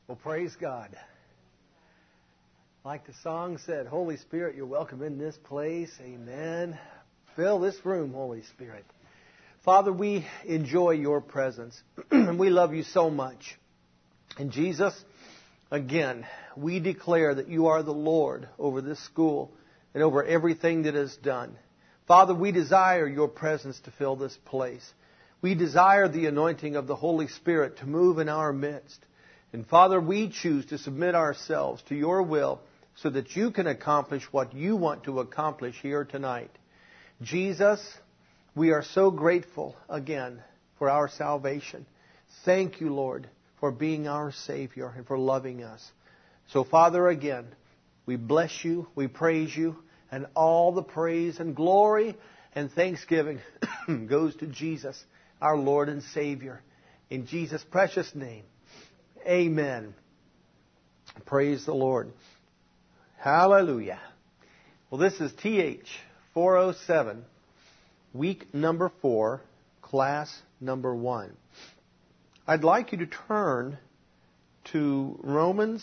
Well, praise God. Like the song said, Holy Spirit, you're welcome in this place. Amen. Fill this room, Holy Spirit. Father, we enjoy your presence. We love you so much. And Jesus, again, we declare that you are the Lord over this school and over everything that is done. Father, we desire your presence to fill this place. We desire the anointing of the Holy Spirit to move in our midst. And Father, we choose to submit ourselves to your will so that you can accomplish what you want to accomplish here tonight. Jesus, we are so grateful again for our salvation. Thank you, Lord, for being our Savior and for loving us. So, Father, again, we bless you, we praise you, and all the praise and glory and thanksgiving goes to Jesus, our Lord and Savior. In Jesus' precious name. Amen. Praise the Lord. Hallelujah. Well, this is TH 407, week number 4, class number 1. I'd like you to turn to Romans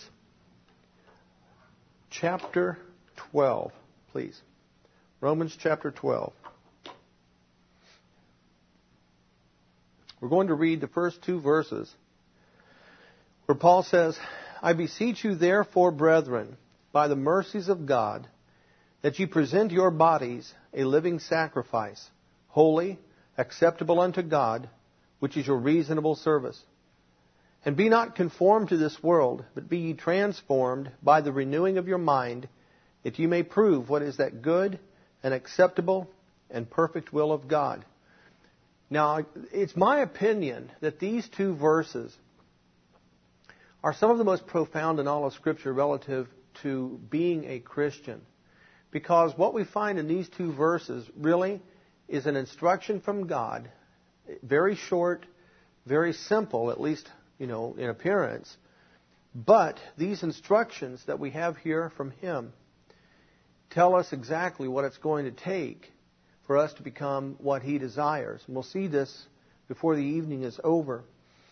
chapter 12, please. Romans chapter 12. We're going to read the first 2 verses, where Paul says, I beseech you therefore, brethren, by the mercies of God, that ye present your bodies a living sacrifice, holy, acceptable unto God, which is your reasonable service. And be not conformed to this world, but be ye transformed by the renewing of your mind, that ye may prove what is that good and acceptable and perfect will of God. Now, it's my opinion that these 2 verses are some of the most profound in all of Scripture relative to being a Christian. Because what we find in these 2 verses really is an instruction from God, very short, very simple, at least, in appearance. But these instructions that we have here from Him tell us exactly what it's going to take for us to become what He desires. And we'll see this before the evening is over.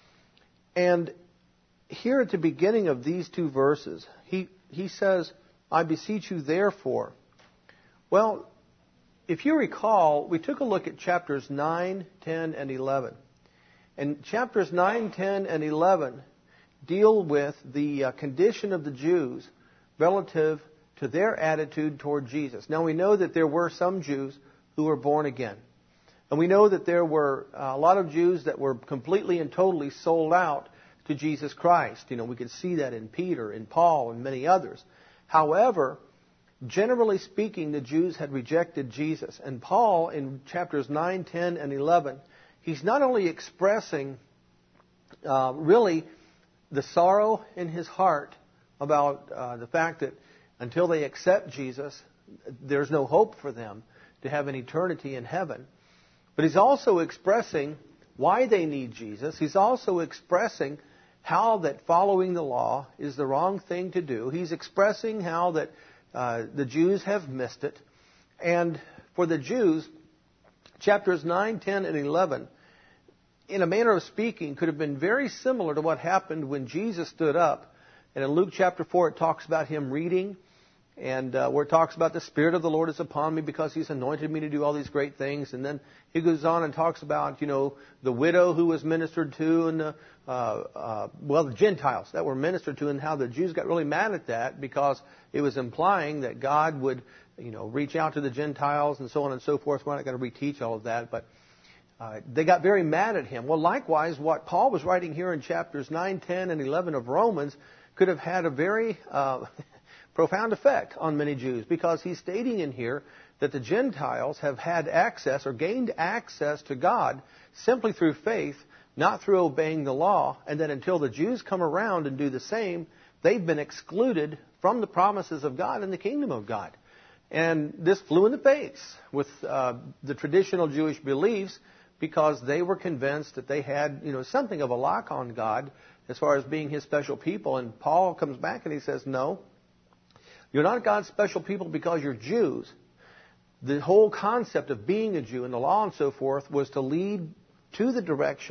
And here at the beginning of these 2 verses, he says, I beseech you therefore. Well, if you recall, we took a look at chapters 9, 10, and 11. And chapters 9, 10, and 11 deal with the condition of the Jews relative to their attitude toward Jesus. Now, we know that there were some Jews who were born again. And we know that there were a lot of Jews that were completely and totally sold out to Jesus Christ. We could see that in Peter, in Paul, and many others. However, generally speaking, the Jews had rejected Jesus. And Paul, in chapters 9, 10, and 11, he's not only expressing really the sorrow in his heart about the fact that until they accept Jesus, there's no hope for them to have an eternity in heaven. But he's also expressing why they need Jesus. He's also expressing how that following the law is the wrong thing to do. He's expressing how that the Jews have missed it. And for the Jews, chapters 9, 10, and 11, in a manner of speaking, could have been very similar to what happened when Jesus stood up. And in Luke chapter 4, it talks about Him reading, and where it talks about the Spirit of the Lord is upon me because He's anointed me to do all these great things. And then He goes on and talks about, the widow who was ministered to and the Gentiles that were ministered to, and how the Jews got really mad at that because it was implying that God would, reach out to the Gentiles and so on and so forth. We're not going to reteach all of that, but they got very mad at Him. Well, likewise, what Paul was writing here in chapters 9, 10, and 11 of Romans could have had a very profound effect on many Jews, because he's stating in here that the Gentiles have had access or gained access to God simply through faith, not through obeying the law, and that until the Jews come around and do the same, they've been excluded from the promises of God and the kingdom of God. And this flew in the face with the traditional Jewish beliefs, because they were convinced that they had, something of a lock on God as far as being His special people. And Paul comes back and he says, no, you're not God's special people because you're Jews. The whole concept of being a Jew and the law and so forth was to lead to the direction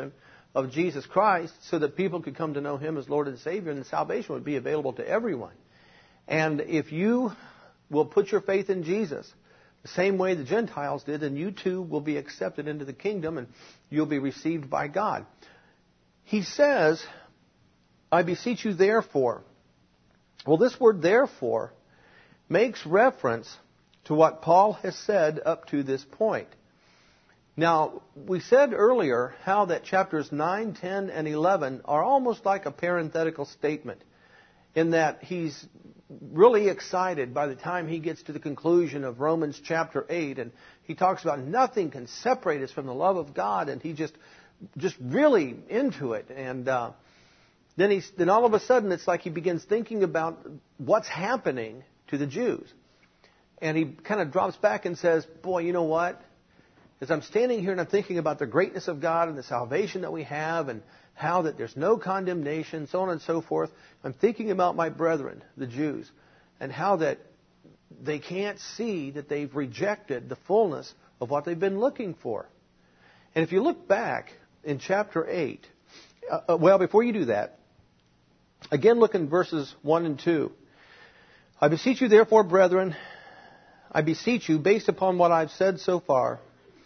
of Jesus Christ so that people could come to know Him as Lord and Savior, and the salvation would be available to everyone. And if you will put your faith in Jesus the same way the Gentiles did, then you too will be accepted into the kingdom and you'll be received by God. He says, I beseech you therefore. Well, this word therefore makes reference to what Paul has said up to this point. Now, we said earlier how that chapters 9, 10, and 11 are almost like a parenthetical statement in that he's really excited by the time he gets to the conclusion of Romans chapter 8, and he talks about nothing can separate us from the love of God, and he just really into it. And then all of a sudden it's like he begins thinking about what's happening to the Jews. And he kind of drops back and says, boy, you know what? As I'm standing here and I'm thinking about the greatness of God and the salvation that we have and how that there's no condemnation, so on and so forth, I'm thinking about my brethren, the Jews, and how that they can't see that they've rejected the fullness of what they've been looking for. And if you look back in chapter 8, before you do that, again look in verses 1 and 2. I beseech you therefore, brethren, I beseech you, based upon what I've said so far,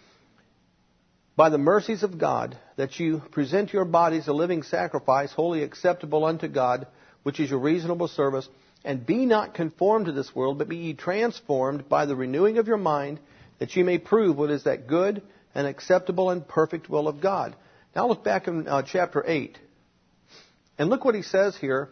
by the mercies of God, that you present your bodies a living sacrifice, wholly acceptable unto God, which is your reasonable service, and be not conformed to this world, but be ye transformed by the renewing of your mind, that ye may prove what is that good and acceptable and perfect will of God. Now look back in chapter 8, and look what he says here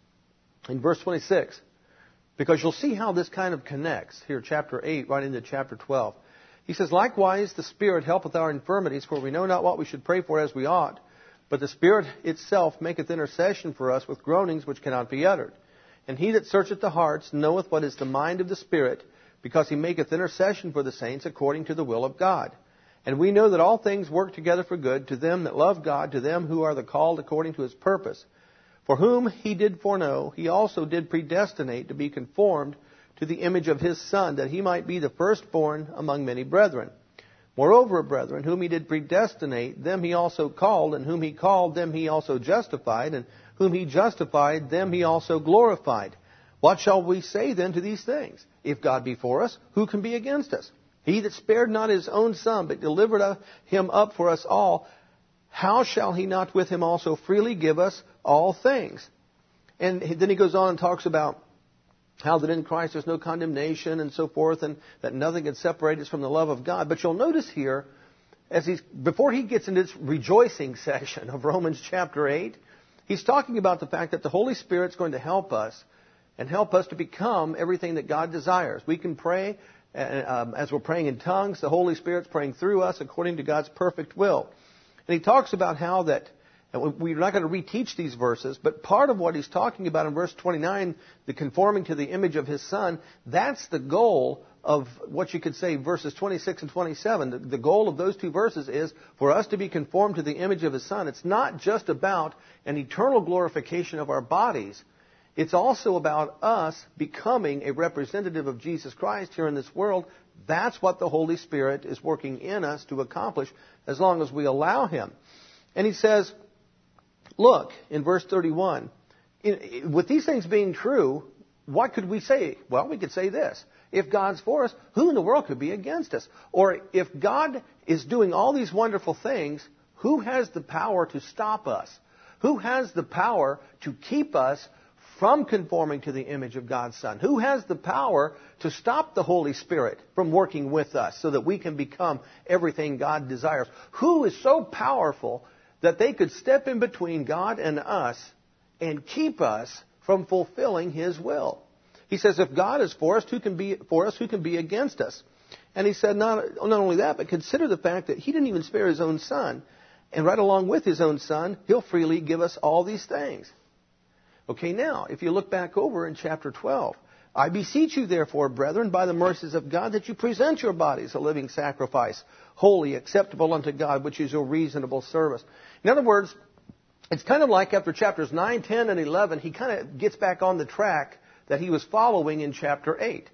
in verse 26, because you'll see how this kind of connects here, chapter 8, right into chapter 12. He says, likewise, the Spirit helpeth our infirmities, for we know not what we should pray for as we ought. But the Spirit itself maketh intercession for us with groanings which cannot be uttered. And he that searcheth the hearts knoweth what is the mind of the Spirit, because he maketh intercession for the saints according to the will of God. And we know that all things work together for good to them that love God, to them who are the called according to His purpose. For whom He did foreknow, He also did predestinate to be conformed to the image of His Son, that He might be the firstborn among many brethren. Moreover, brethren, whom He did predestinate, them He also called, and whom He called, them He also justified, and whom He justified, them He also glorified. What shall we say then to these things? If God be for us, who can be against us? He that spared not His own Son, but delivered Him up for us all, how shall He not with Him also freely give us all things? And then he goes on and talks about how that in Christ there's no condemnation and so forth, and that nothing can separate us from the love of God. But you'll notice here, before he gets into this rejoicing section of Romans chapter 8, he's talking about the fact that the Holy Spirit's going to help us and help us to become everything that God desires. We can pray, as we're praying in tongues, the Holy Spirit's praying through us according to God's perfect will. And he talks about how that, and we're not going to reteach these verses, but part of what he's talking about in verse 29, the conforming to the image of His Son, that's the goal of what you could say verses 26 and 27. The goal of those two verses is for us to be conformed to the image of His Son. It's not just about an eternal glorification of our bodies. It's also about us becoming a representative of Jesus Christ here in this world. That's what the Holy Spirit is working in us to accomplish as long as we allow Him. And he says, look, in verse 31, with these things being true, what could we say? Well, we could say this. If God's for us, who in the world could be against us? Or if God is doing all these wonderful things, who has the power to stop us? Who has the power to keep us from conforming to the image of God's Son? Who has the power to stop the Holy Spirit from working with us so that we can become everything God desires? Who is so powerful that they could step in between God and us and keep us from fulfilling His will? He says, if God is for us, who can be against us? And he said, not only that, but consider the fact that He didn't even spare His own Son. And right along with His own Son, He'll freely give us all these things. Okay, now, if you look back over in chapter 12, I beseech you, therefore, brethren, by the mercies of God, that you present your bodies a living sacrifice, holy, acceptable unto God, which is your reasonable service. In other words, it's kind of like after chapters 9, 10, and 11, he kind of gets back on the track that he was following in chapter 8.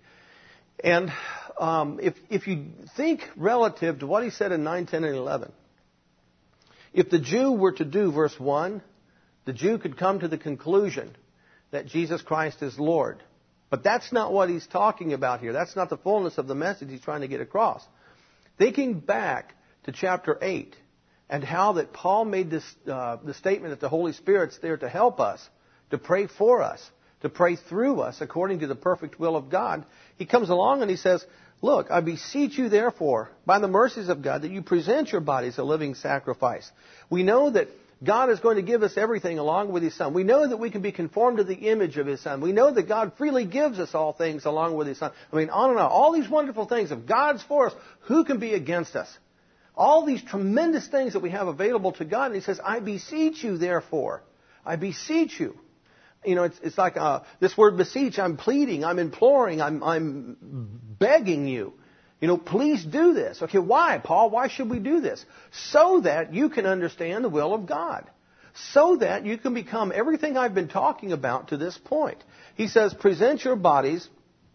And if you think relative to what he said in 9, 10, and 11, If the Jew were to do verse 1, the Jew could come to the conclusion that Jesus Christ is Lord. But that's not what he's talking about here. That's not the fullness of the message he's trying to get across. Thinking back to chapter 8 and how that Paul made this the statement that the Holy Spirit's there to help us, to pray for us, to pray through us according to the perfect will of God, he comes along and he says, look, I beseech you therefore, by the mercies of God, that you present your bodies a living sacrifice. We know that God is going to give us everything along with His Son. We know that we can be conformed to the image of His Son. We know that God freely gives us all things along with His Son. I mean, on and on. All these wonderful things. If God's for us, who can be against us? All these tremendous things that we have available to God. And He says, I beseech you, therefore. I beseech you. You know, it's like this word beseech. I'm pleading. I'm imploring. I'm begging you. You know, please do this. Okay, why, Paul? Why should we do this? So that you can understand the will of God. So that you can become everything I've been talking about to this point. He says, present your bodies,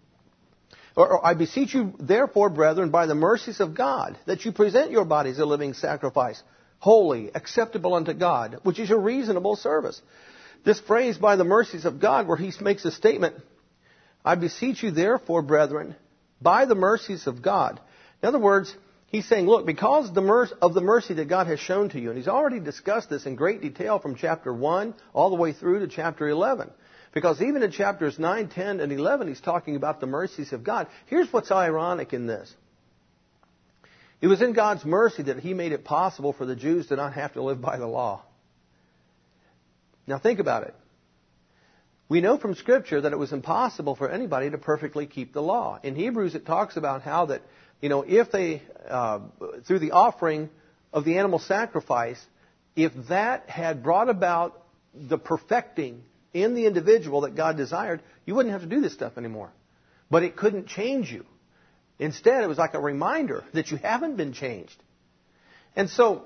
or I beseech you, therefore, brethren, by the mercies of God, that you present your bodies a living sacrifice, holy, acceptable unto God, which is your reasonable service. This phrase, by the mercies of God, where he makes a statement, I beseech you, therefore, brethren, by the mercies of God. In other words, he's saying, look, because of the mercy that God has shown to you, and he's already discussed this in great detail from chapter 1 all the way through to chapter 11. Because even in chapters 9, 10, and 11, he's talking about the mercies of God. Here's what's ironic in this. It was in God's mercy that He made it possible for the Jews to not have to live by the law. Now think about it. We know from Scripture that it was impossible for anybody to perfectly keep the law. In Hebrews it talks about how that, you know, if they, through the offering of the animal sacrifice, if that had brought about the perfecting in the individual that God desired, you wouldn't have to do this stuff anymore. But it couldn't change you. Instead, it was like a reminder that you haven't been changed. And so,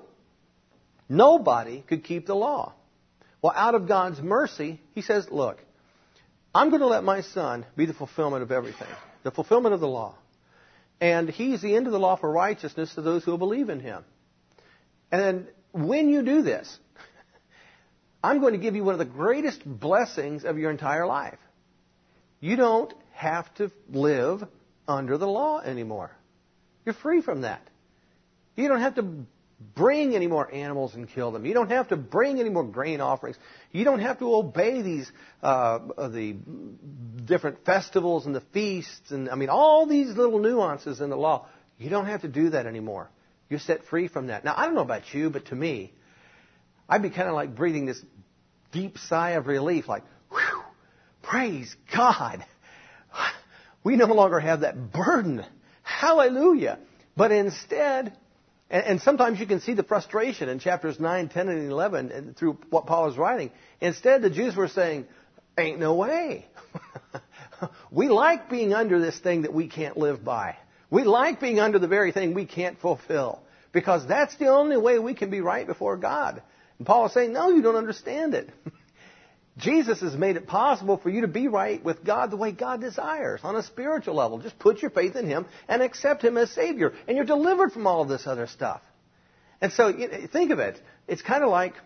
nobody could keep the law. Well, out of God's mercy, He says, look, I'm going to let my Son be the fulfillment of everything, the fulfillment of the law. And He's the end of the law for righteousness to those who will believe in Him. And when you do this, I'm going to give you one of the greatest blessings of your entire life. You don't have to live under the law anymore. You're free from that. You don't have to bring any more animals and kill them. You don't have to bring any more grain offerings. You don't have to obey these the different festivals and the feasts and all these little nuances in the law. You don't have to do that anymore. You're set free from that. Now, I don't know about you, but to me, I'd be kind of like breathing this deep sigh of relief, like, whew, praise God. We no longer have that burden. Hallelujah. But instead, and sometimes you can see the frustration in chapters 9, 10, and 11 and through what Paul is writing. Instead, the Jews were saying, ain't no way. We like being under this thing that we can't live by. We like being under the very thing we can't fulfill. Because that's the only way we can be right before God. And Paul is saying, no, you don't understand it. Jesus has made it possible for you to be right with God the way God desires on a spiritual level. Just put your faith in Him and accept Him as Savior. And you're delivered from all of this other stuff. And so think of it. It's kind of like,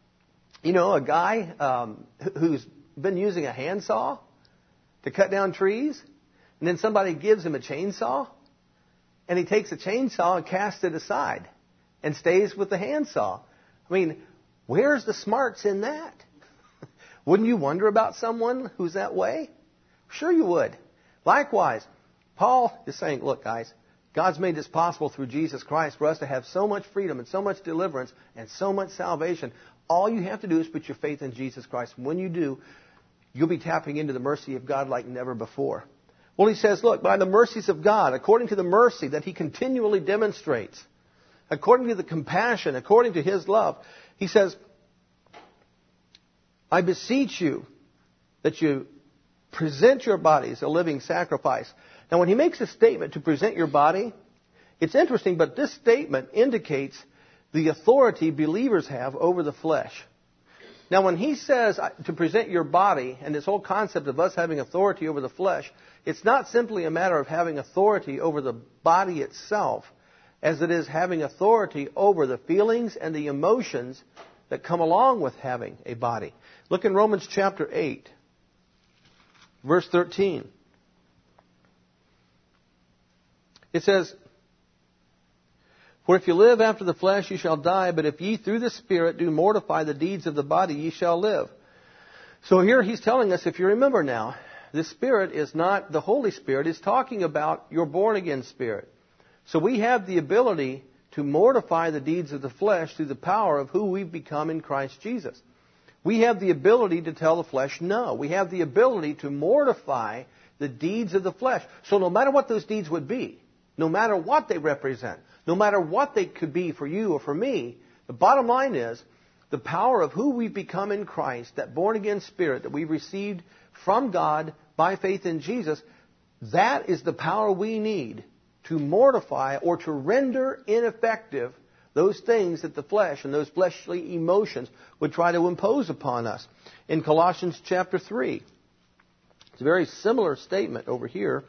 a guy who's been using a handsaw to cut down trees. And then somebody gives him a chainsaw. And he takes the chainsaw and casts it aside and stays with the handsaw. Where's the smarts in that? Wouldn't you wonder about someone who's that way? Sure you would. Likewise, Paul is saying, look guys, God's made this possible through Jesus Christ for us to have so much freedom and so much deliverance and so much salvation. All you have to do is put your faith in Jesus Christ. When you do, you'll be tapping into the mercy of God like never before. Well, he says, look, by the mercies of God, according to the mercy that He continually demonstrates, according to the compassion, according to His love, he says, I beseech you that you present your bodies a living sacrifice. Now, when he makes a statement to present your body, it's interesting, but this statement indicates the authority believers have over the flesh. Now, when he says to present your body, and this whole concept of us having authority over the flesh, it's not simply a matter of having authority over the body itself. as it is having authority over the feelings and the emotions that come along with having a body. Look in Romans chapter 8, verse 13. It says, "For if you live after the flesh, ye shall die, but if ye through the Spirit do mortify the deeds of the body, ye shall live." So here he's telling us, if you remember now, the Spirit is not the Holy Spirit. It's talking about your born-again spirit. So we have the ability to mortify the deeds of the flesh through the power of who we've become in Christ Jesus. We have the ability to tell the flesh no. We have the ability to mortify the deeds of the flesh. So no matter what those deeds would be, no matter what they represent, no matter what they could be for you or for me, the bottom line is the power of who we've become in Christ, that born-again spirit that we've received from God by faith in Jesus, that is the power we need to mortify or to render ineffective those things that the flesh and those fleshly emotions would try to impose upon us. In Colossians chapter 3, it's a very similar statement over here.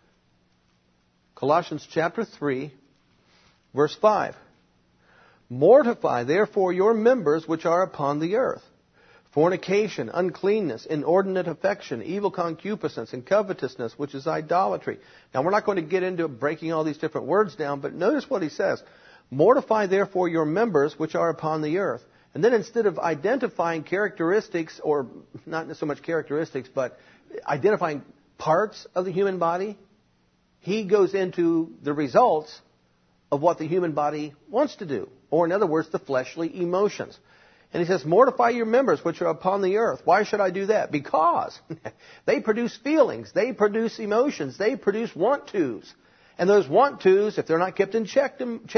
Colossians chapter 3, verse 5. "Mortify therefore your members which are upon the earth, fornication, uncleanness, inordinate affection, evil concupiscence, and covetousness, which is idolatry." Now, we're not going to get into breaking all these different words down, but notice what he says. "Mortify therefore your members which are upon the earth." And then instead of identifying characteristics, or not so much characteristics, but identifying parts of the human body, he goes into the results of what the human body wants to do. Or in other words, the fleshly emotions. And he says, "Mortify your members which are upon the earth." Why should I do that? Because they produce feelings, they produce emotions, they produce want-tos. And those want-tos, if they're not kept in check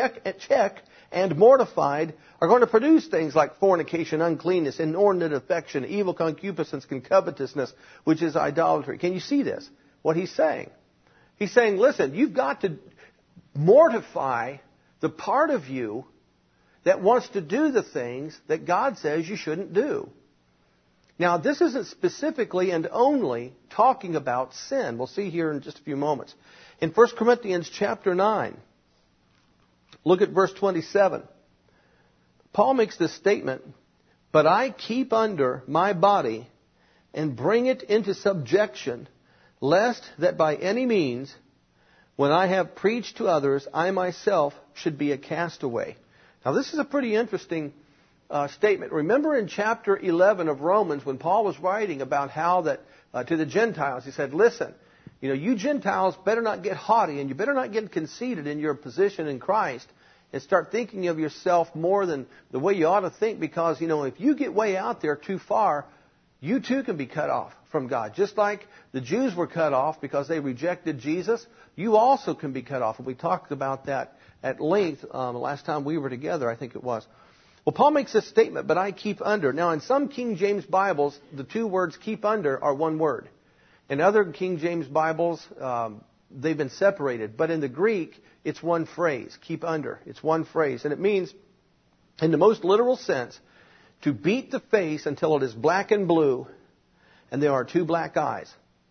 and mortified, are going to produce things like fornication, uncleanness, inordinate affection, evil concupiscence, and covetousness, which is idolatry. Can you see this? What he's saying? He's saying, listen, you've got to mortify the part of you that wants to do the things that God says you shouldn't do. Now, this isn't specifically and only talking about sin. We'll see here in just a few moments. In 1 Corinthians chapter 9, look at verse 27. Paul makes this statement, "But I keep under my body and bring it into subjection, lest that by any means, when I have preached to others, I myself should be a castaway." Now, this is a pretty interesting statement. Remember in chapter 11 of Romans, when Paul was writing about how that to the Gentiles, he said, "Listen, you Gentiles better not get haughty, and you better not get conceited in your position in Christ and start thinking of yourself more than the way you ought to think, because, if you get way out there too far, you too can be cut off from God. Just like the Jews were cut off because they rejected Jesus, you also can be cut off." And we talked about that at length the last time we were together, I think it was. Well, Paul makes this statement, "But I keep under." Now, in some King James Bibles, the two words "keep under" are one word. In other King James Bibles, they've been separated. But in the Greek, it's one phrase, "keep under." It's one phrase. And it means, in the most literal sense, to beat the face until it is black and blue, and there are two black eyes.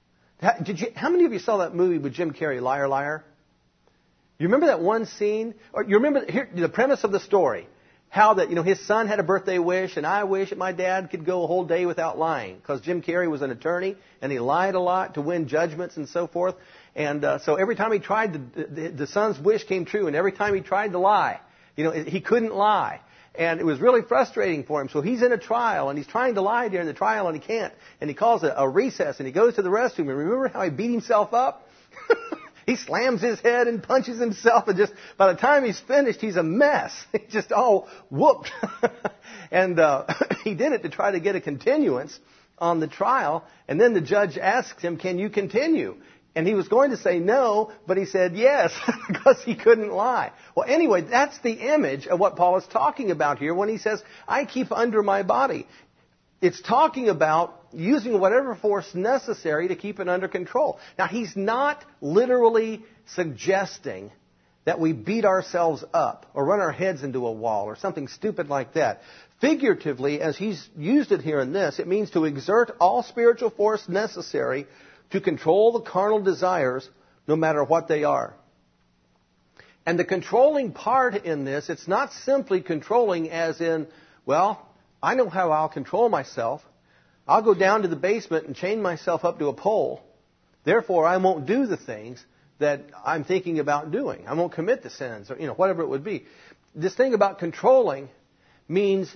How many of you saw that movie with Jim Carrey, Liar, Liar? You remember that one scene? Or you remember the premise of the story? How that, his son had a birthday wish, and I wish that my dad could go a whole day without lying, because Jim Carrey was an attorney, and he lied a lot to win judgments and so forth. And so every time he tried, the son's wish came true, and every time he tried to lie, he couldn't lie. And it was really frustrating for him. So he's in a trial, and he's trying to lie during the trial, and he can't. And he calls a recess, and he goes to the restroom. And remember how he beat himself up? He slams his head and punches himself, and just by the time he's finished, he's a mess. He's just all whooped. And he did it to try to get a continuance on the trial. And then the judge asks him, "Can you continue?" And he was going to say no, but he said yes, because he couldn't lie. Well, anyway, that's the image of what Paul is talking about here when he says, "I keep under my body." It's talking about using whatever force necessary to keep it under control. Now, he's not literally suggesting that we beat ourselves up or run our heads into a wall or something stupid like that. Figuratively, as he's used it here in this, it means to exert all spiritual force necessary to control the carnal desires, no matter what they are. And the controlling part in this, it's not simply controlling as in, well, I know how I'll control myself. I'll go down to the basement and chain myself up to a pole. Therefore, I won't do the things that I'm thinking about doing. I won't commit the sins or, whatever it would be. This thing about controlling means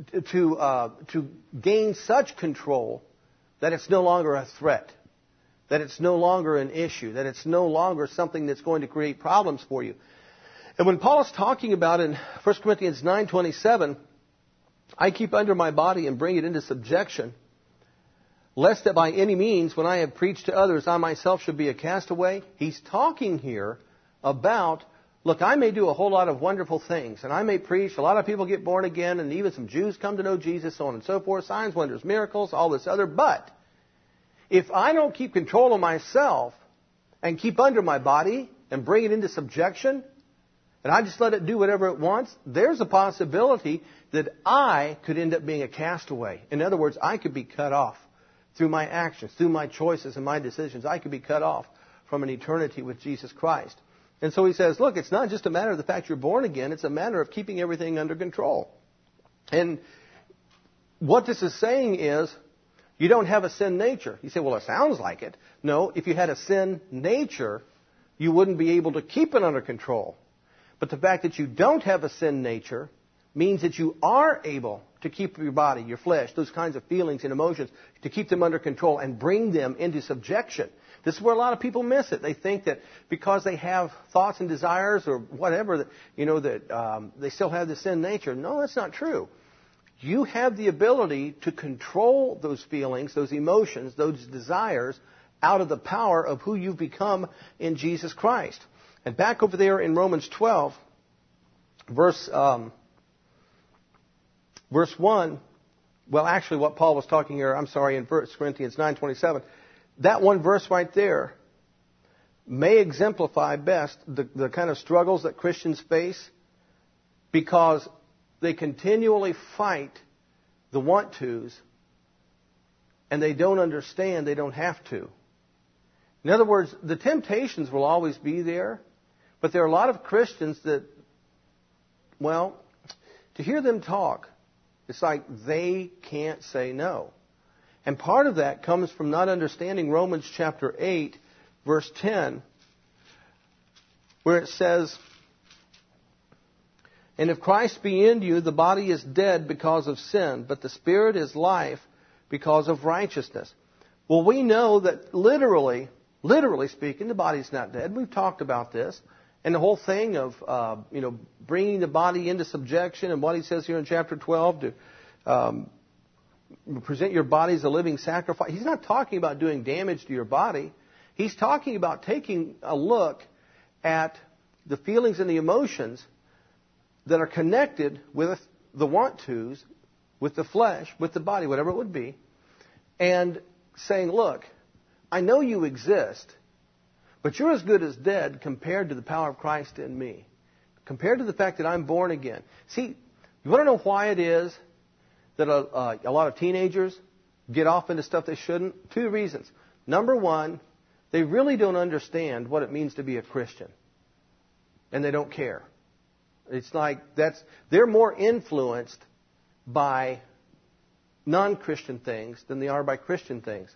to gain such control that it's no longer a threat, that it's no longer an issue, that it's no longer something that's going to create problems for you. And when Paul is talking about in 1 Corinthians 9:27, I keep under my body and bring it into subjection, lest that by any means, when I have preached to others, I myself should be a castaway. He's talking here about, look, I may do a whole lot of wonderful things, and I may preach, a lot of people get born again, and even some Jews come to know Jesus, so on and so forth, signs, wonders, miracles, all this other. But if I don't keep control of myself and keep under my body and bring it into subjection, and I just let it do whatever it wants, there's a possibility that I could end up being a castaway. In other words, I could be cut off through my actions, through my choices and my decisions. I could be cut off from an eternity with Jesus Christ. And so he says, look, it's not just a matter of the fact you're born again. It's a matter of keeping everything under control. And what this is saying is, you don't have a sin nature. You say, well, it sounds like it. No, if you had a sin nature, you wouldn't be able to keep it under control. But the fact that you don't have a sin nature means that you are able to keep your body, your flesh, those kinds of feelings and emotions, to keep them under control and bring them into subjection. This is where a lot of people miss it. They think that because they have thoughts and desires or whatever, that they still have the sin nature. No, that's not true. You have the ability to control those feelings, those emotions, those desires out of the power of who you've become in Jesus Christ. And back over there in Romans 12, verse 1, well, actually what Paul was talking here, in 1 Corinthians 9:27, that one verse right there may exemplify best the kind of struggles that Christians face, because they continually fight the want-tos, and they don't understand they don't have to. In other words, the temptations will always be there, but there are a lot of Christians that, well, to hear them talk, it's like they can't say no. And part of that comes from not understanding Romans chapter 8, verse 10, where it says, and if Christ be in you, the body is dead because of sin, but the spirit is life because of righteousness. Well, we know that literally speaking, the body's not dead. We've talked about this. And the whole thing of, bringing the body into subjection, and what he says here in chapter 12 to present your body as a living sacrifice. He's not talking about doing damage to your body. He's talking about taking a look at the feelings and the emotions that are connected with the want-tos, with the flesh, with the body, whatever it would be, and saying, look, I know you exist, but you're as good as dead compared to the power of Christ in me, compared to the fact that I'm born again. See, you want to know why it is that a lot of teenagers get off into stuff they shouldn't? Two reasons. Number one, they really don't understand what it means to be a Christian, and they don't care. It's like they're more influenced by non-Christian things than they are by Christian things.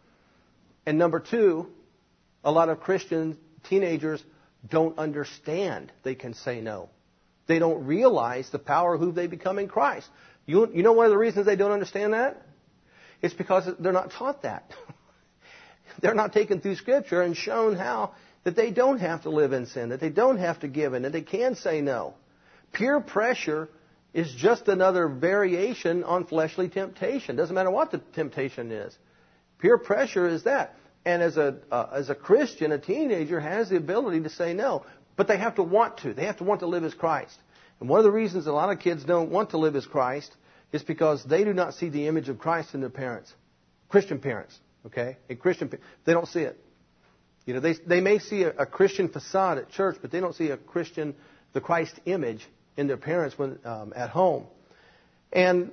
And number two, a lot of Christian teenagers don't understand they can say no. They don't realize the power of who they become in Christ. You know one of the reasons they don't understand that? It's because they're not taught that. They're not taken through Scripture and shown how that they don't have to live in sin, that they don't have to give in, that they can say no. Peer pressure is just another variation on fleshly temptation. Doesn't matter what the temptation is. Peer pressure is that. And as a Christian, a teenager has the ability to say no. But they have to want to. They have to want to live as Christ. And one of the reasons a lot of kids don't want to live as Christ is because they do not see the image of Christ in their parents. Christian parents. Okay? They don't see it. They may see a Christian facade at church, but they don't see the Christ image in their parents when at home. And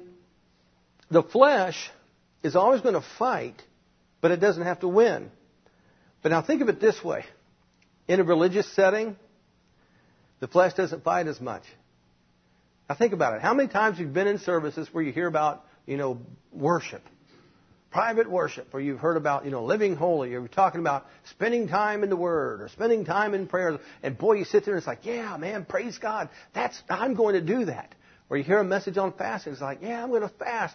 the flesh is always going to fight, but it doesn't have to win. But now think of it this way. In a religious setting, the flesh doesn't fight as much. Now think about it. How many times you've been in services where you hear about, worship, private worship, or you've heard about, living holy, or you're talking about spending time in the Word, or spending time in prayer, and boy, you sit there and it's like, yeah, man, praise God, I'm going to do that. Or you hear a message on fasting, it's like, yeah, I'm going to fast,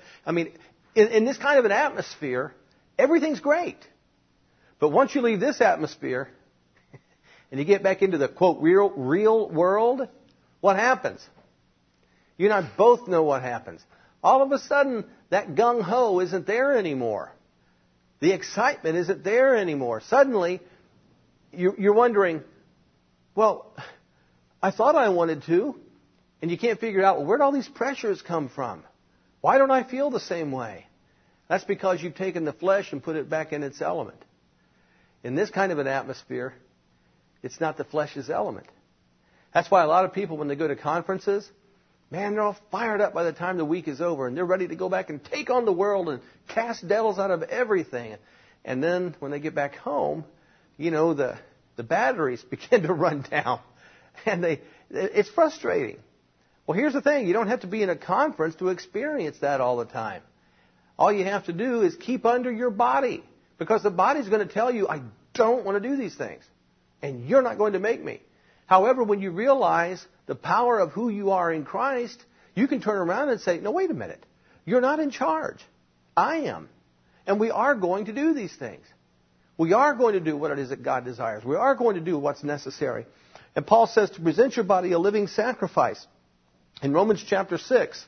in this kind of an atmosphere, everything's great. But once you leave this atmosphere, and you get back into the, quote, real world, what happens? You and I both know what happens. All of a sudden, that gung-ho isn't there anymore. The excitement isn't there anymore. Suddenly, you're wondering, well, I thought I wanted to, and you can't figure out, well, where'd all these pressures come from? Why don't I feel the same way? That's because you've taken the flesh and put it back in its element. In this kind of an atmosphere, it's not the flesh's element. That's why a lot of people, when they go to conferences, man, they're all fired up by the time the week is over, and they're ready to go back and take on the world and cast devils out of everything. And then when they get back home, the batteries begin to run down, and it's frustrating. Well, here's the thing. You don't have to be in a conference to experience that all the time. All you have to do is keep under your body, because the body's going to tell you, I don't want to do these things, and you're not going to make me. However, when you realize the power of who you are in Christ, you can turn around and say, no, wait a minute. You're not in charge. I am. And we are going to do these things. We are going to do what it is that God desires. We are going to do what's necessary. And Paul says to present your body a living sacrifice. In Romans chapter 6,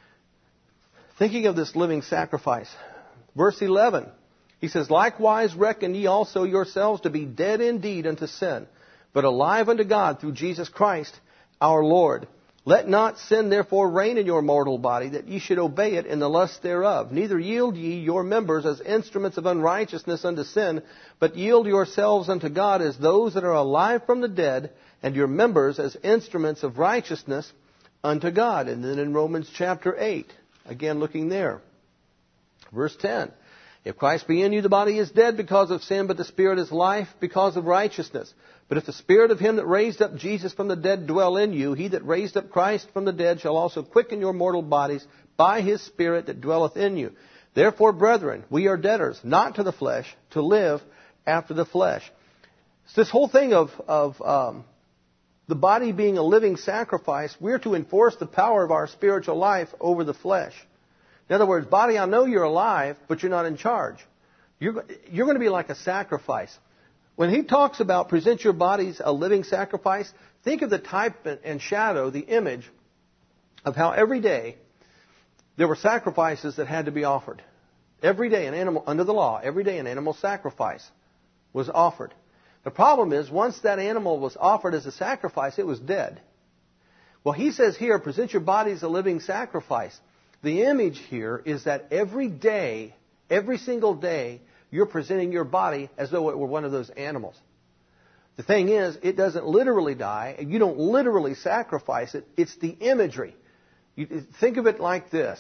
thinking of this living sacrifice, verse 11, he says, likewise reckon ye also yourselves to be dead indeed unto sin, but alive unto God through Jesus Christ our Lord. Let not sin therefore reign in your mortal body, that ye should obey it in the lust thereof. Neither yield ye your members as instruments of unrighteousness unto sin, but yield yourselves unto God as those that are alive from the dead, and your members as instruments of righteousness unto God. And then in Romans chapter 8, again looking there, verse 10, if Christ be in you, the body is dead because of sin, but the Spirit is life because of righteousness. But if the Spirit of him that raised up Jesus from the dead dwell in you, he that raised up Christ from the dead shall also quicken your mortal bodies by his Spirit that dwelleth in you. Therefore, brethren, we are debtors, not to the flesh, to live after the flesh. It's this whole thing of the body being a living sacrifice. We're to enforce the power of our spiritual life over the flesh. In other words, body, I know you're alive, but you're not in charge. You're going to be like a sacrifice. When he talks about present your bodies a living sacrifice, think of the type and shadow, the image of how every day there were sacrifices that had to be offered. Every day an animal, under the law, every day an animal sacrifice was offered. The problem is, once that animal was offered as a sacrifice, it was dead. Well, he says here, present your bodies a living sacrifice. The image here is that every day, every single day, you're presenting your body as though it were one of those animals. The thing is, it doesn't literally die, and you don't literally sacrifice it. It's the imagery. You think of it like this.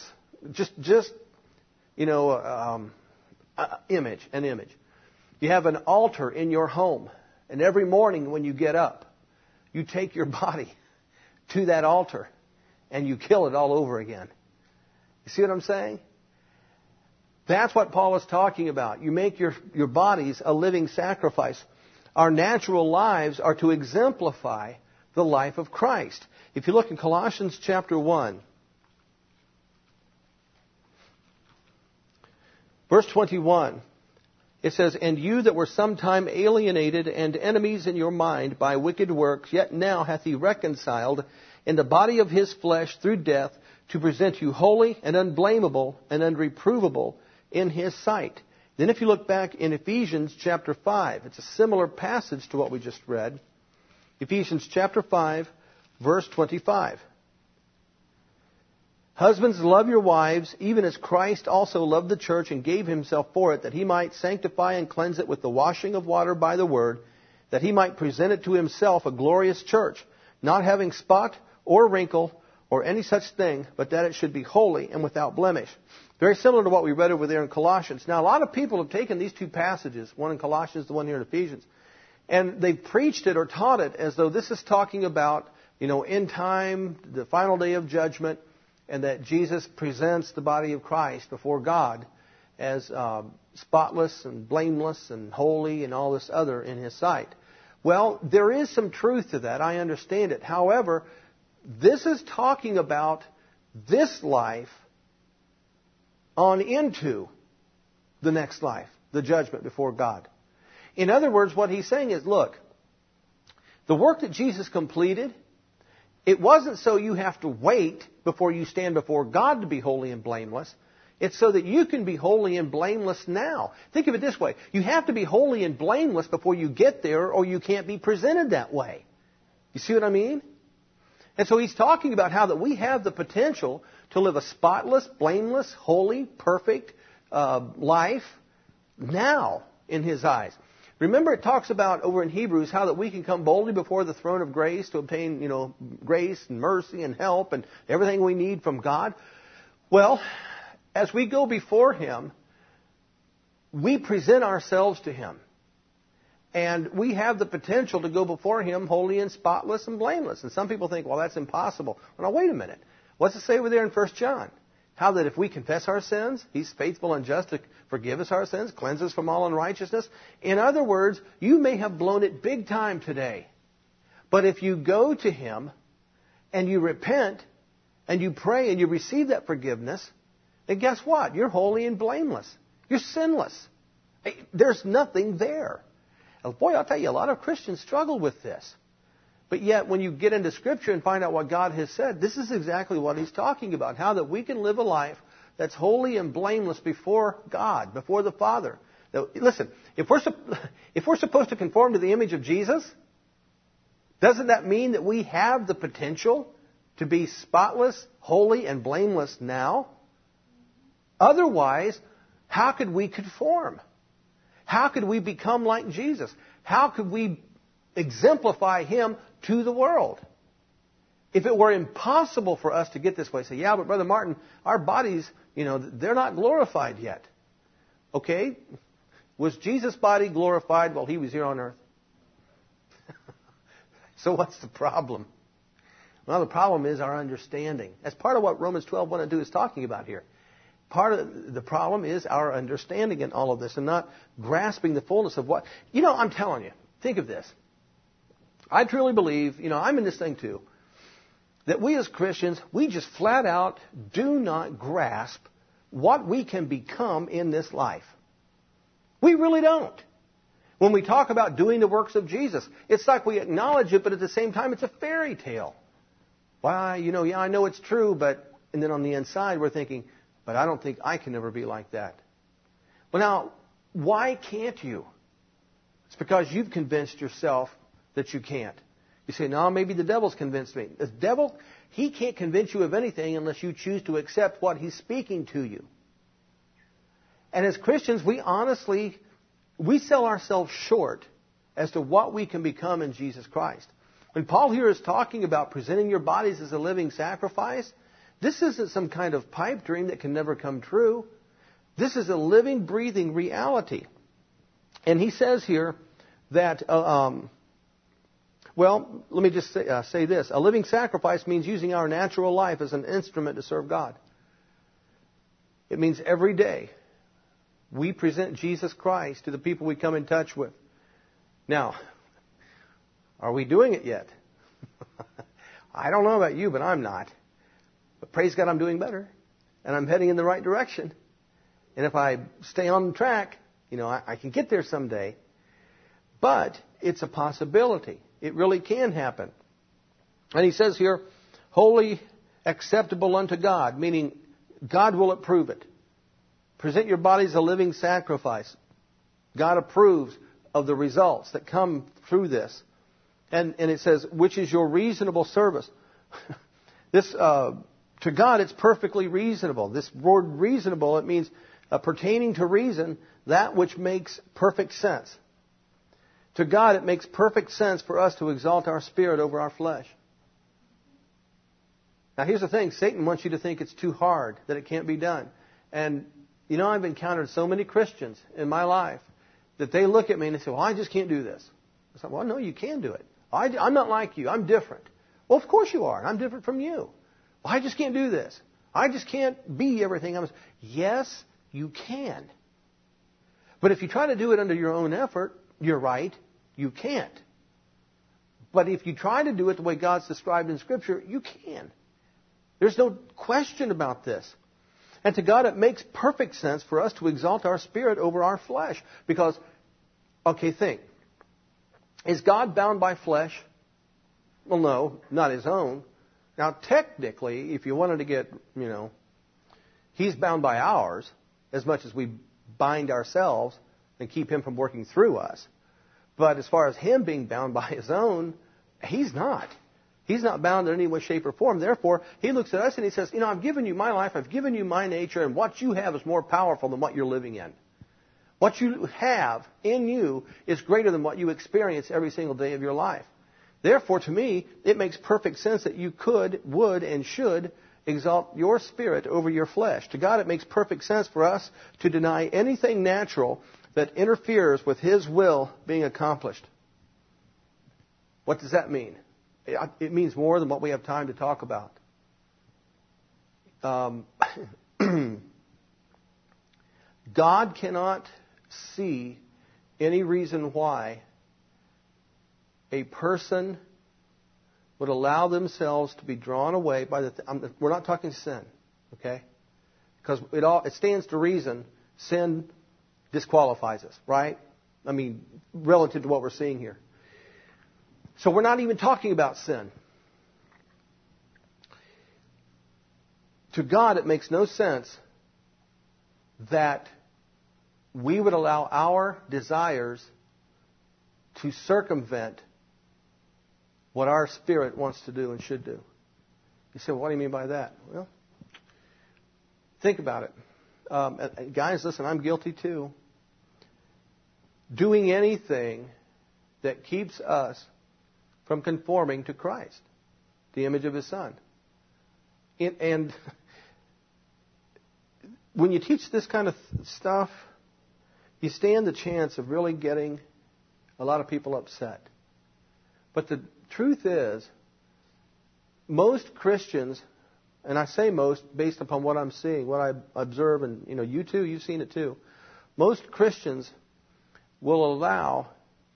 An image. You have an altar in your home, and every morning when you get up, you take your body to that altar, and you kill it all over again. You see what I'm saying? That's what Paul is talking about. You make your bodies a living sacrifice. Our natural lives are to exemplify the life of Christ. If you look in Colossians chapter 1, verse 21, it says, and you that were sometime alienated and enemies in your mind by wicked works, yet now hath he reconciled in the body of his flesh through death, to present you holy and unblameable and unreprovable in his sight. Then if you look back in Ephesians chapter 5, it's a similar passage to what we just read. Ephesians chapter 5, verse 25. Husbands, love your wives, even as Christ also loved the church and gave himself for it, that he might sanctify and cleanse it with the washing of water by the word, that he might present it to himself a glorious church, not having spot or wrinkle or any such thing, but that it should be holy and without blemish. Very similar to what we read over there in Colossians. Now, a lot of people have taken these two passages, one in Colossians, the one here in Ephesians, And they've preached it or taught it as though this is talking about, end time, the final day of judgment, and that Jesus presents the body of Christ before God as spotless and blameless and holy and all this other in His sight. Well, there is some truth to that. I understand it. However, this is talking about this life on into the next life, the judgment before God. In other words, what he's saying is, look, the work that Jesus completed, it wasn't so you have to wait before you stand before God to be holy and blameless. It's so that you can be holy and blameless now. Think of it this way. You have to be holy and blameless before you get there, or you can't be presented that way. You see what I mean? And so he's talking about how that we have the potential to live a spotless, blameless, holy, perfect life now in His eyes. Remember, it talks about over in Hebrews how that we can come boldly before the throne of grace to obtain, grace and mercy and help and everything we need from God. Well, as we go before Him, we present ourselves to Him. And we have the potential to go before Him holy and spotless and blameless. And some people think, well, that's impossible. Well, now, wait a minute. What's it say over there in 1 John? How that if we confess our sins, He's faithful and just to forgive us our sins, cleanse us from all unrighteousness. In other words, you may have blown it big time today. But if you go to Him and you repent and you pray and you receive that forgiveness, then guess what? You're holy and blameless. You're sinless. There's nothing there. And boy, I'll tell you, a lot of Christians struggle with this. But yet, when you get into Scripture and find out what God has said, this is exactly what He's talking about. How that we can live a life that's holy and blameless before God, before the Father. Now, listen, if we're supposed to conform to the image of Jesus, doesn't that mean that we have the potential to be spotless, holy, and blameless now? Otherwise, how could we conform? How could we become like Jesus? How could we exemplify Him to the world? If it were impossible for us to get this way, say, yeah, but Brother Martin, our bodies, they're not glorified yet. Okay? Was Jesus' body glorified while He was here on earth? So what's the problem? Well, the problem is our understanding. That's part of what Romans 12:1 and 2 is talking about here. Part of the problem is our understanding in all of this and not grasping the fullness of what... I'm telling you, think of this. I truly believe, I'm in this thing too, that we as Christians, we just flat out do not grasp what we can become in this life. We really don't. When we talk about doing the works of Jesus, it's like we acknowledge it, but at the same time, it's a fairy tale. Why, I know it's true, but... And then on the inside, we're thinking... But I don't think I can ever be like that. Well, now, why can't you? It's because you've convinced yourself that you can't. You say, no, maybe the devil's convinced me. The devil, he can't convince you of anything unless you choose to accept what he's speaking to you. And as Christians, we sell ourselves short as to what we can become in Jesus Christ. When Paul here is talking about presenting your bodies as a living sacrifice, this isn't some kind of pipe dream that can never come true. This is a living, breathing reality. And he says here that, let me just say this. A living sacrifice means using our natural life as an instrument to serve God. It means every day we present Jesus Christ to the people we come in touch with. Now, are we doing it yet? I don't know about you, but I'm not. But praise God, I'm doing better. And I'm heading in the right direction. And if I stay on track, I can get there someday. But it's a possibility. It really can happen. And he says here, holy, acceptable unto God, meaning God will approve it. Present your body as a living sacrifice. God approves of the results that come through this. And it says, which is your reasonable service. To God, it's perfectly reasonable. This word reasonable, it means pertaining to reason, that which makes perfect sense. To God, it makes perfect sense for us to exalt our spirit over our flesh. Now, here's the thing. Satan wants you to think it's too hard, that it can't be done. And, I've encountered so many Christians in my life that they look at me and they say, well, I just can't do this. I said, well, no, you can do it. I'm not like you. I'm different. Well, of course you are. I'm different from you. Well, I just can't do this. I just can't be everything I'm. Yes, you can. But if you try to do it under your own effort, you're right, you can't. But if you try to do it the way God's described in Scripture, you can. There's no question about this. And to God, it makes perfect sense for us to exalt our spirit over our flesh. Because, okay, think. Is God bound by flesh? Well, no, not His own. Now, technically, if you wanted to get, He's bound by ours as much as we bind ourselves and keep Him from working through us. But as far as Him being bound by His own, He's not. He's not bound in any way, shape, or form. Therefore, He looks at us and He says, I've given you my life, I've given you my nature, and what you have is more powerful than what you're living in. What you have in you is greater than what you experience every single day of your life. Therefore, to me, it makes perfect sense that you could, would, and should exalt your spirit over your flesh. To God, it makes perfect sense for us to deny anything natural that interferes with His will being accomplished. What does that mean? It means more than what we have time to talk about. God cannot see any reason why a person would allow themselves to be drawn away by we're not talking sin, okay? Because it stands to reason sin disqualifies us, right? I mean, relative to what we're seeing here. So we're not even talking about sin. To God, it makes no sense that we would allow our desires to circumvent what our spirit wants to do and should do. You say, well, what do you mean by that? Well, think about it. Guys, listen, I'm guilty too. Doing anything that keeps us from conforming to Christ, the image of His Son. And when you teach this kind of stuff, you stand the chance of really getting a lot of people upset. But the truth is, most Christians, and I say most based upon what I'm seeing, what I observe, and you too, you've seen it too. Most Christians will allow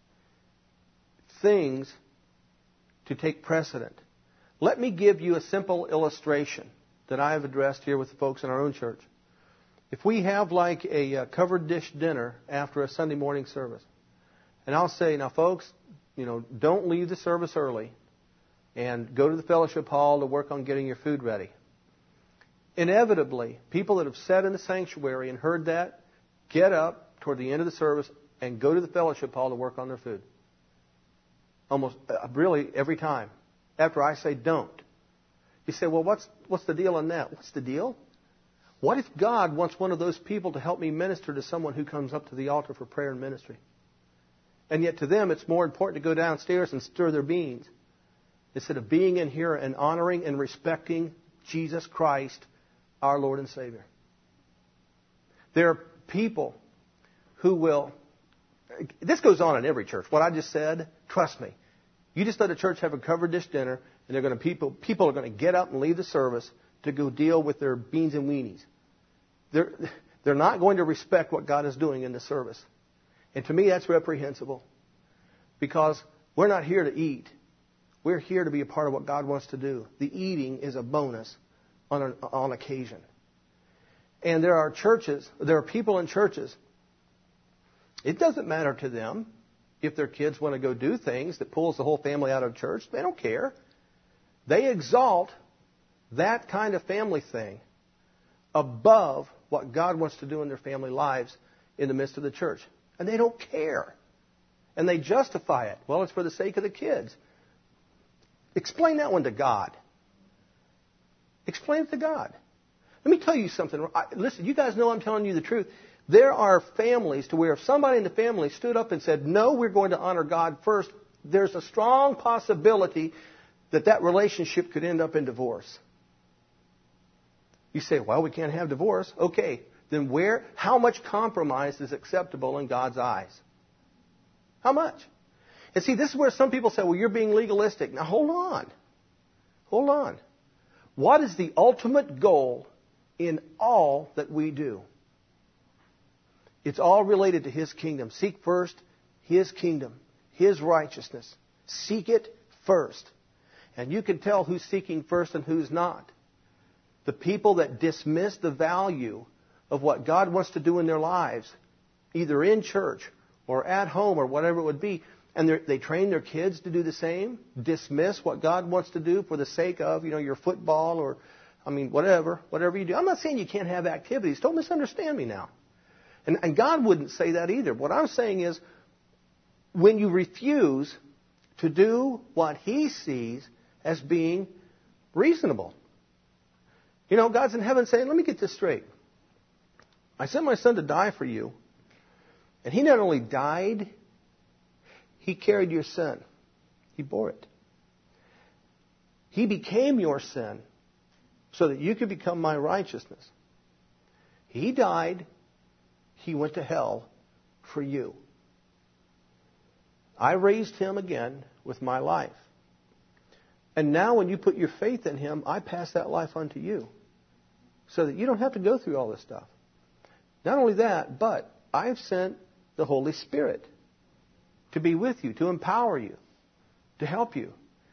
things to take precedent. Let me give you a simple illustration that I have addressed here with the folks in our own church. If we have like a covered dish dinner after a Sunday morning service, and I'll say, now folks, don't leave the service early and go to the fellowship hall to work on getting your food ready. Inevitably, people that have sat in the sanctuary and heard that get up toward the end of the service and go to the fellowship hall to work on their food. Almost, really, every time. After I say don't. You say, well, what's the deal on that? What's the deal? What if God wants one of those people to help me minister to someone who comes up to the altar for prayer and ministry? And yet to them, it's more important to go downstairs and stir their beans instead of being in here and honoring and respecting Jesus Christ, our Lord and Savior. There are people who will... This goes on in every church. What I just said, trust me. You just let a church have a covered dish dinner, and people are going to get up and leave the service to go deal with their beans and weenies. They're not going to respect what God is doing in the service. And to me, that's reprehensible. Because we're not here to eat. We're here to be a part of what God wants to do. The eating is a bonus on occasion. And there are people in churches. It doesn't matter to them if their kids want to go do things that pulls the whole family out of church. They don't care. They exalt that kind of family thing above what God wants to do in their family lives in the midst of the church. And they don't care. And they justify it. Well, it's for the sake of the kids. Explain that one to God. Explain it to God. Let me tell you something. Listen, you guys know I'm telling you the truth. There are families to where if somebody in the family stood up and said, no, we're going to honor God first, there's a strong possibility that relationship could end up in divorce. You say, well, we can't have divorce. Okay, then how much compromise is acceptable in God's eyes? How much? And see, this is where some people say, well, you're being legalistic. Now, hold on. Hold on. What is the ultimate goal in all that we do? It's all related to His kingdom. Seek first His kingdom, His righteousness. Seek it first. And you can tell who's seeking first and who's not. The people that dismiss the value of what God wants to do in their lives, either in church or at home or whatever it would be, and they train their kids to do the same, dismiss what God wants to do for the sake of, your football or, whatever you do. I'm not saying you can't have activities. Don't misunderstand me now. And God wouldn't say that either. What I'm saying is, when you refuse to do what He sees as being reasonable. God's in heaven saying, let me get this straight. I sent my Son to die for you. And He not only died, He carried your sin. He bore it. He became your sin so that you could become my righteousness. He died. He went to hell for you. I raised Him again with my life. And now when you put your faith in Him, I pass that life on to you so that you don't have to go through all this stuff. Not only that, but I've sent the Holy Spirit to be with you, to empower you, to help you.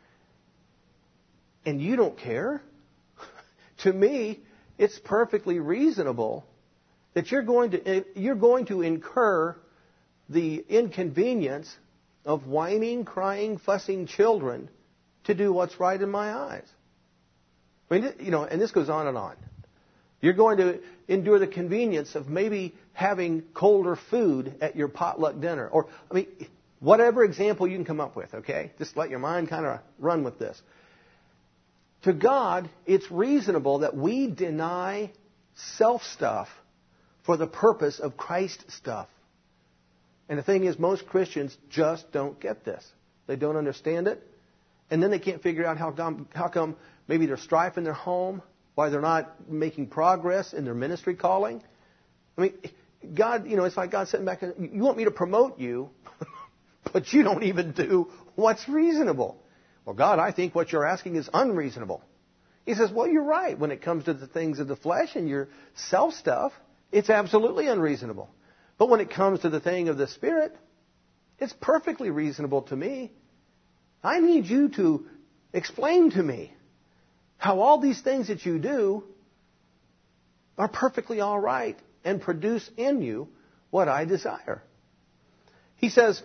And you don't care? To me, it's perfectly reasonable that you're going to incur the inconvenience of whining, crying, fussing children to do what's right in my eyes. And this goes on and on. You're going to endure the convenience of maybe having colder food at your potluck dinner. Or, whatever example you can come up with, okay? Just let your mind kind of run with this. To God, it's reasonable that we deny self stuff for the purpose of Christ stuff. And the thing is, most Christians just don't get this. They don't understand it. And then they can't figure out how come maybe there's strife in their home, why they're not making progress in their ministry calling. God, it's like God sitting back and, you want me to promote you, but you don't even do what's reasonable. Well, God, I think what you're asking is unreasonable. He says, well, you're right. When it comes to the things of the flesh and your self stuff, it's absolutely unreasonable. But when it comes to the thing of the Spirit, it's perfectly reasonable to me. I need you to explain to me how all these things that you do are perfectly all right and produce in you what I desire. He says,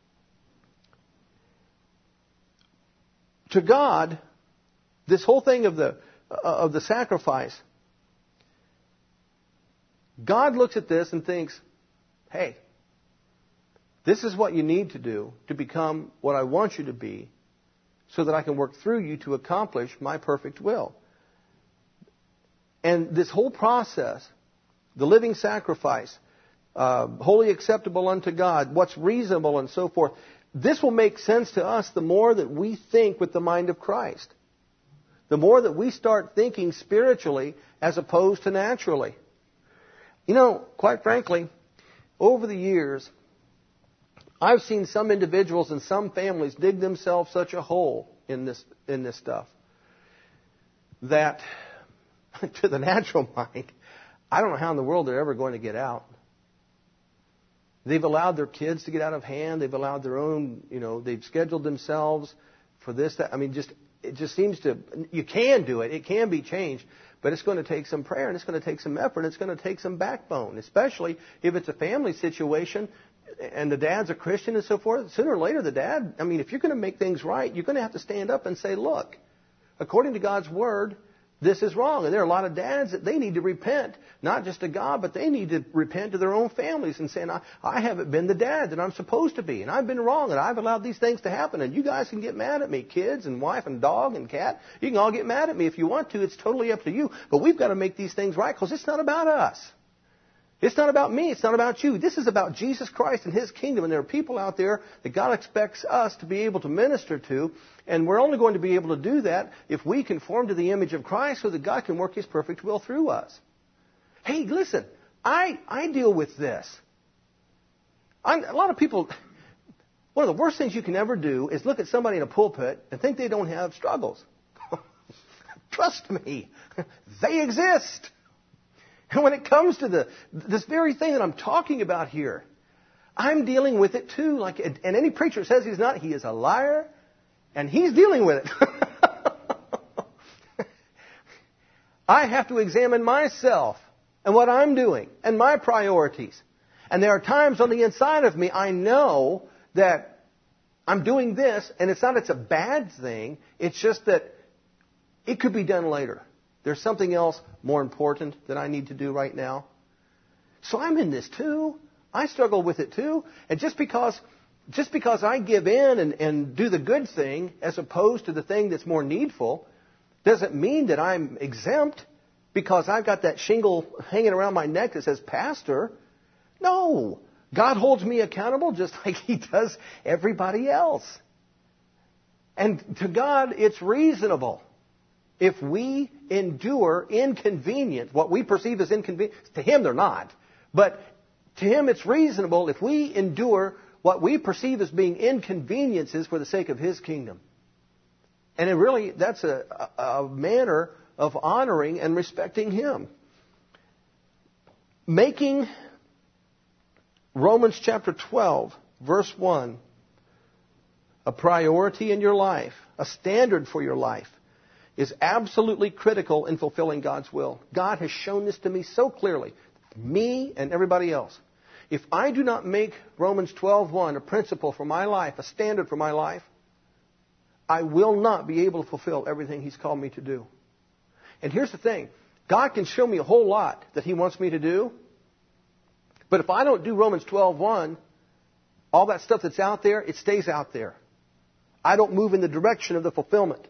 to God, this whole thing of the sacrifice, God looks at this and thinks, hey, this is what you need to do to become what I want you to be so that I can work through you to accomplish my perfect will. And this whole process, the living sacrifice, wholly acceptable unto God, what's reasonable and so forth, this will make sense to us the more that we think with the mind of Christ. The more that we start thinking spiritually as opposed to naturally. Quite frankly, over the years, I've seen some individuals and some families dig themselves such a hole in this stuff that to the natural mind, I don't know how in the world they're ever going to get out. They've allowed their kids to get out of hand. They've allowed their own, they've scheduled themselves for this, that. It just seems to, you can do it. It can be changed. But it's going to take some prayer, and it's going to take some effort, and it's going to take some backbone, especially if it's a family situation and the dad's a Christian and so forth. Sooner or later, the dad, if you're going to make things right, you're going to have to stand up and say, look, according to God's Word, this is wrong. And there are a lot of dads that they need to repent, not just to God, but they need to repent to their own families and saying, I haven't been the dad that I'm supposed to be, and I've been wrong, and I've allowed these things to happen, and you guys can get mad at me, kids and wife and dog and cat. You can all get mad at me if you want to. It's totally up to you. But we've got to make these things right because it's not about us. It's not about me. It's not about you. This is about Jesus Christ and His kingdom. And there are people out there that God expects us to be able to minister to. And we're only going to be able to do that if we conform to the image of Christ so that God can work His perfect will through us. Hey, listen, I deal with this. A lot of people, One of the worst things you can ever do is look at somebody in a pulpit and think they don't have struggles. Trust me, they exist. And when it comes to this very thing that I'm talking about here, I'm dealing with it too. And any preacher says he's not, he is a liar, and he's dealing with it. I have to examine myself and what I'm doing and my priorities. And there are times on the inside of me I know that I'm doing this, and it's a bad thing. It's just that it could be done later. There's something else more important that I need to do right now. So I'm in this too. I struggle with it too. And just because I give in and do the good thing as opposed to the thing that's more needful doesn't mean that I'm exempt because I've got that shingle hanging around my neck that says pastor. No. God holds me accountable just like He does everybody else. And to God, it's reasonable if we endure inconvenience, what we perceive as inconvenience. To Him, they're not. But to Him, it's reasonable if we endure what we perceive as being inconveniences for the sake of His kingdom. And it really, that's a manner of honoring and respecting Him. Making Romans chapter 12, verse 1, a priority in your life, a standard for your life, is absolutely critical in fulfilling God's will. God has shown this to me so clearly, me and everybody else. If I do not make Romans 12:1 a principle for my life, a standard for my life, I will not be able to fulfill everything He's called me to do. And here's the thing. God can show me a whole lot that He wants me to do. But if I don't do Romans 12:1, all that stuff that's out there, it stays out there. I don't move in the direction of the fulfillment.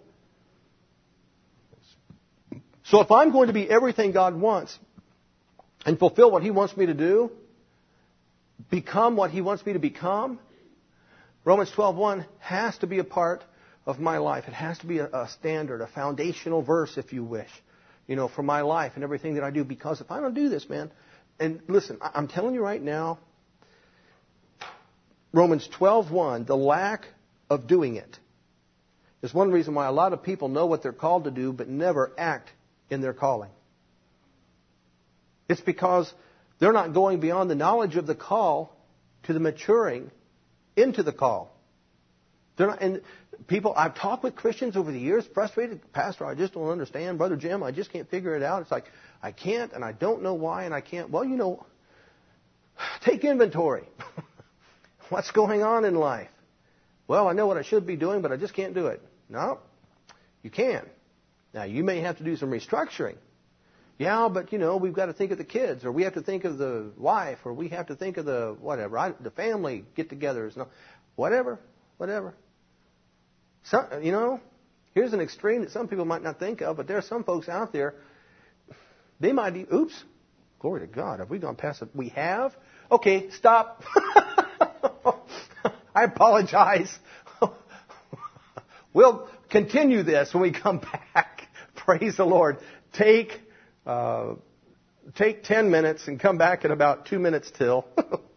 So if I'm going to be everything God wants and fulfill what He wants me to do, become what He wants me to become, Romans 12:1 has to be a part of my life. It has to be a standard, a foundational verse, if you wish, for my life and everything that I do. Because if I don't do this, man, and listen, I'm telling you right now, Romans 12:1, the lack of doing it, is one reason why a lot of people know what they're called to do but never act in their calling. It's because they're not going beyond the knowledge of the call to the maturing into the call. They're not, and people, I've talked with Christians over the years, frustrated, Pastor, I just don't understand. Brother Jim, I just can't figure it out. It's like, I can't, and I don't know why, and I can't. Well, take inventory. What's going on in life? Well, I know what I should be doing, but I just can't do it. No, you can. Now, you may have to do some restructuring. Yeah, but, we've got to think of the kids, or we have to think of the wife, or we have to think of the whatever, the family get-togethers. No, whatever. So, here's an extreme that some people might not think of, but there are some folks out there, they might oops, glory to God, have we gone past it? We have? Okay, stop. I apologize. We'll continue this when we come back. Praise the Lord. Take 10 minutes and come back in about 2 minutes till.